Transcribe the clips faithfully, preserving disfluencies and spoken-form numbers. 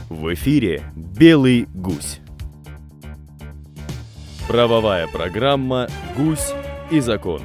В эфире «Белый гусь». Правовая программа «Гусь и закон».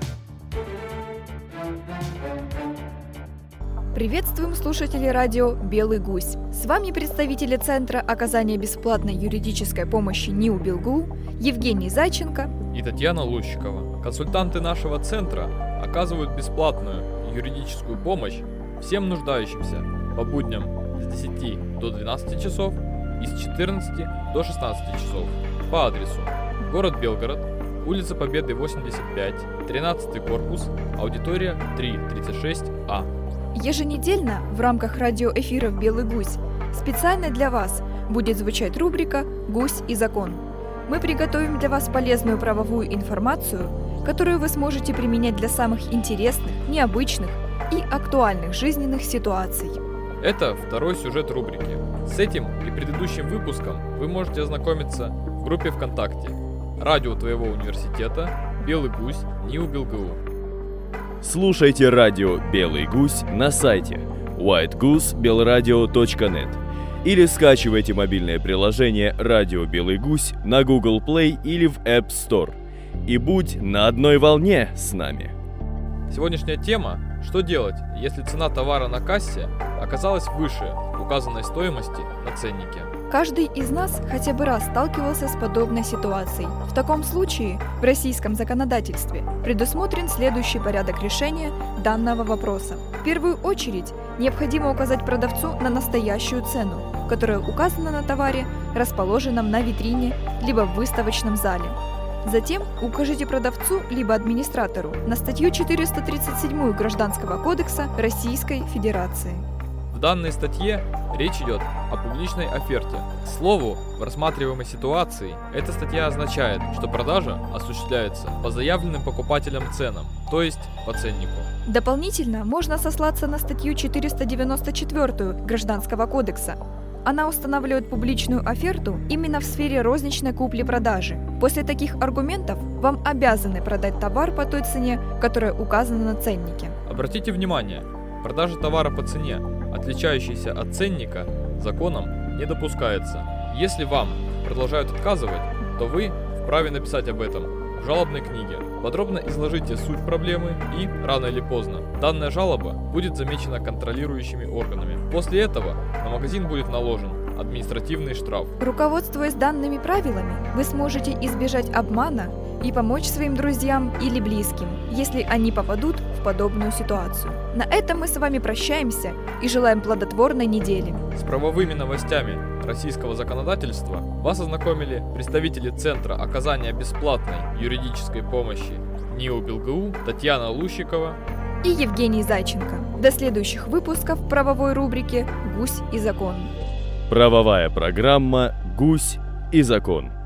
Приветствуем слушателей радио «Белый гусь». С вами представители Центра оказания бесплатной юридической помощи НИУ БелГУ Евгений Зайченко и Татьяна Лущикова. Консультанты нашего центра оказывают бесплатную юридическую помощь всем нуждающимся по будням с десяти до двенадцати часов и с четырнадцати до шестнадцати часов по адресу: город Белгород, улица Победы восемьдесят пять, тринадцатый корпус, аудитория три тридцать шесть А. Еженедельно в рамках радиоэфиров «Белый гусь» специально для вас будет звучать рубрика «Гусь и закон». Мы приготовим для вас полезную правовую информацию, которую вы сможете применять для самых интересных, необычных и актуальных жизненных ситуаций. Это второй сюжет рубрики. С этим и предыдущим выпуском вы можете ознакомиться в группе ВКонтакте «Радио твоего университета. Белый гусь. НИУ БелГУ». Слушайте радио «Белый гусь» на сайте уайт гус белрадио точка нет или скачивайте мобильное приложение «Радио Белый гусь» на Google Play или в App Store. И будь на одной волне с нами. Сегодняшняя тема: что делать, если цена товара на кассе оказалась выше указанной стоимости на ценнике. Каждый из нас хотя бы раз сталкивался с подобной ситуацией. В таком случае в российском законодательстве предусмотрен следующий порядок решения данного вопроса. В первую очередь необходимо указать продавцу на настоящую цену, которая указана на товаре, расположенном на витрине либо в выставочном зале. Затем укажите продавцу либо администратору на статью четыреста тридцать семь Гражданского кодекса Российской Федерации. В данной статье речь идет о публичной оферте. К слову, в рассматриваемой ситуации эта статья означает, что продажа осуществляется по заявленным покупателям ценам, то есть по ценнику. Дополнительно можно сослаться на статью четыреста девяносто четыре Гражданского кодекса. Она устанавливает публичную оферту именно в сфере розничной купли-продажи. После таких аргументов вам обязаны продать товар по той цене, которая указана на ценнике. Обратите внимание, продажа товара по цене, отличающейся от ценника, законом не допускается. Если вам продолжают отказывать, то вы вправе написать об этом в жалобной книге. Подробно изложите суть проблемы и, рано или поздно, данная жалоба будет замечена контролирующими органами. После этого на магазин будет наложен административный штраф. Руководствуясь данными правилами, вы сможете избежать обмана и помочь своим друзьям или близким, если они попадут в подобную ситуацию. На этом мы с вами прощаемся и желаем плодотворной недели. С правовыми новостями российского законодательства вас ознакомили представители Центра оказания бесплатной юридической помощи НИУ БелГУ Татьяна Лущикова и Евгений Зайченко. До следующих выпусков правовой рубрики «Гусь и закон». Правовая программа «Гусь и закон».